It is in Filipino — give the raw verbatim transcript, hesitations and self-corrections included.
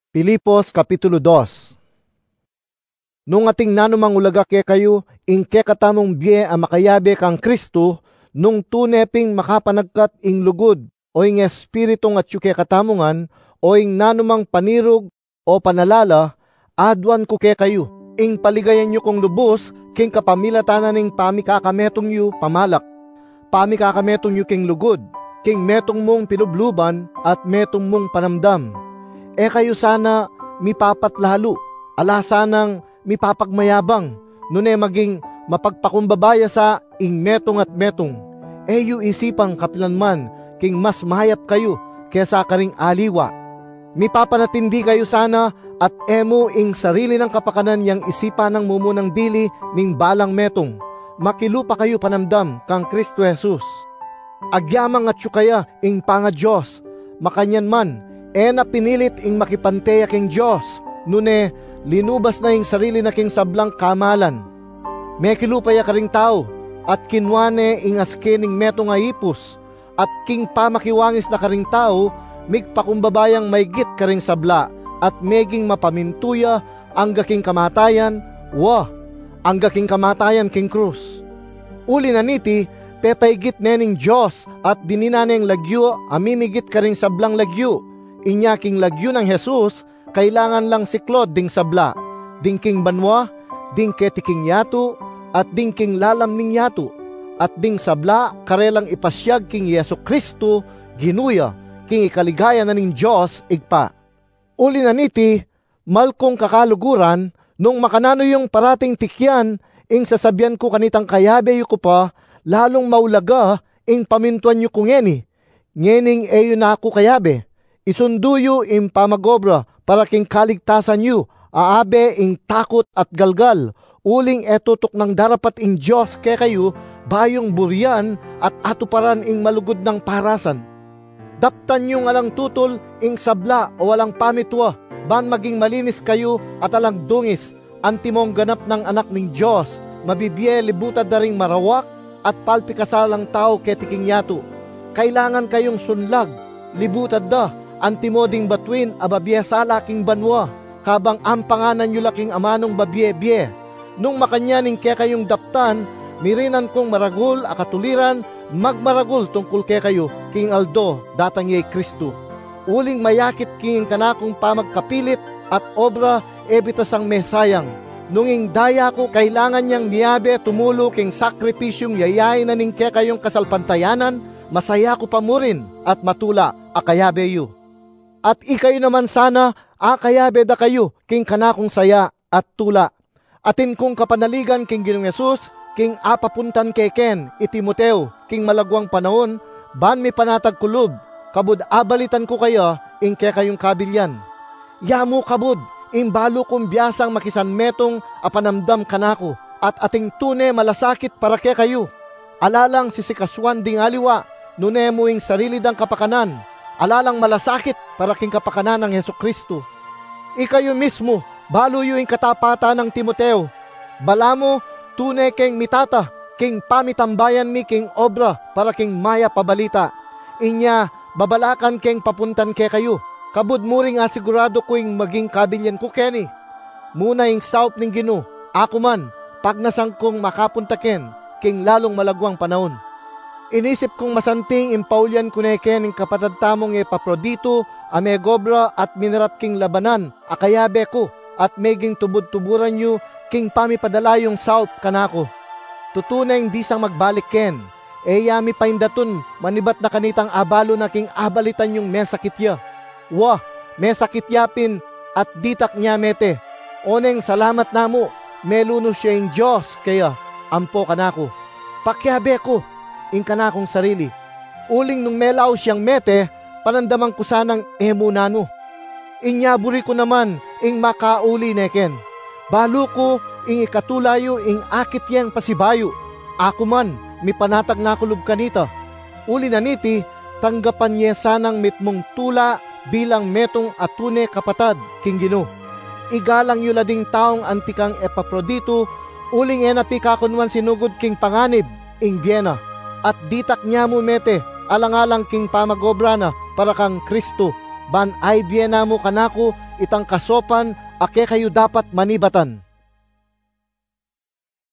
Filipos Kapitulo two. Nung ating nanumang ulaga ke kayo, ing ke katamong biye ang makayabe kang Kristo, nung tuneping makapanagkat ing lugod, o ing espiritong at ke katamungan, o ing nanumang panirog o panalala, adwan ko ke kayo, ing paligayan nyo kong lubos, king kapamilatanan ing pamikakametong yu pamalak, pamikakametong yu king lugod, king metong mong pinubluban at metong mong panamdam. E kayo sana mipapat lalo, ala sanang mipapagmayabang, nune maging mapagpakumbabaya sa ing metong at metong. E yu isipang kapilanman, king mas mahayap kayo kesa karing aliwa. Mipapanatindi kayo sana at emo ing sarili ng kapakanan yang isipa ng mumunang dili ning balang metong. Makilupa kayo panamdam kang Kristo Jesus. Agyamang at kaya ing panga Diyos, makanyan man, e na pinilit ing makipanteya king Diyos, nune linubas na ing sarili na king sablang kamalan. May kilupaya ka ring tao, at kinwane ing aske ning metong aipos, at king pamakiwangis na ka ring tao, migpakumbabayang maygit ka ring sabla, at meging mapamintuya ang gaking kamatayan, wa, ang gaking kamatayan king krus. Uli na niti, pepaygit nening Diyos, at dininaneng lagyo, amimigit ka ring sablang lagyo. Inya king lagyo ng Jesus, kailangan lang siklod ding sabla, ding king banwa, ding ketiking yato, at ding king lalam ning yato, at ding sabla karelang ipasyag king Yesu Kristo, ginuya, king ikaligaya na ning Diyos igpa. Uli na niti, malkong kakaluguran, nung makanano yung parating tikyan, ing sasabyan ko kanitang kayabe yu ko pa, lalong maulaga, ing pamintuan yu ko ngeni, ngening eyo na ako kayabe. Isunduyo ing pamagobra para king kaligtasan yu, aabe ing takot at galgal, uling etutok ng darapat ing Diyos ke kayo, bayong burian at atuparan ing malugod ng parasan. Daptan nyo ngalang tutol ing sabla o walang pamitwa, ban maging malinis kayo at alang dungis, antimong ganap ng anak ng Diyos, mabibiye libutad na ring marawak at palpikasalang tao ketiking yato. Kailangan kayong sunlag, libutad da, antimoding batwin ababye sa laking banwa, kabang ampanganan yu laking amanong babye-bye. Nung makanyaning ke kayong daptan, mirinan kong maragul akatuliran, magmaragul tungkol ke kayo, king Aldo, datang yay Kristo. Uling mayakit king kanakong pamagkapilit at obra ebitasang mesayang. Nunging daya ko kailangan niyang niyabe tumulo king sakripisyong yayay na ning ke kayong kasalpantayanan, masaya ko pamurin at matula akayabe yu. At ikayo naman sana, akayabe da kayo, king kanakong saya at tula. Atin kong kapanaligan king Ginoong Yesus, king apapuntan kay Ken, iti Timoteo, king malagwang panahon, ban mi panatag kulub, kabud abalitan ko kaya, ing ke kayong kabilyan. Yamu kabud, ing balo kong biyasang makisan metong apanamdam kanako, at ating tune malasakit para ke kayo. Alalang sisikaswan ding aliwa, nunemo ing sarili dang kapakanan, alalang malasakit para king kapakanan ng Yesu Kristo. Ikayo mismo, balo yu ing katapata ng Timoteo. Balamo, tunay king mitata, king pamitambayan mi king obra para king maya pabalita. Inya, babalakan king papuntan ke kayo. Kabud muring asigurado ko ing maging kabilyan ko keni. Muna ing saup ning Gino, ako man, pag nasang kong makapunta ken, king lalong malagwang panahon. Inisip kong masanting impaulyan ko na ken ing kapatad tamong Epaprodito, amegobra at minarap king labanan, akayabe ko, at meging tubod-tuburan yu, king pamipadalayong saup kanako. Tutunay di sang magbalik ken, e yami paindaton, manibat na kanitang abalo na king abalitan yung mesakitya. Wah, mesakityapin at ditak niya mete. Oneng salamat namo, meluno siya yung Diyos, kaya ampo kanako. Pakyabe ko, ing kanakong sarili. Uling nung melaw siyang mete, panandamang ko sanang emunano. Inyaburi ko naman, ing makauli neken. Balo ko, ing ikatulayo, ing akit yang pasibayo. Ako man, mi panatag na kulub kanita. Uli na niti, tanggapan niya sanang mitmong tula bilang metong atune kapatad, king Gino. Igalang yu lading taong antikang Epaprodito, uling enati kakunwan sinugod king panganib, ing Viena. At ditak niya mo mete, alang-alang king pamagobra na para kang Kristo, ban ay biena mo kanako itang kasopan ake kayo dapat manibatan.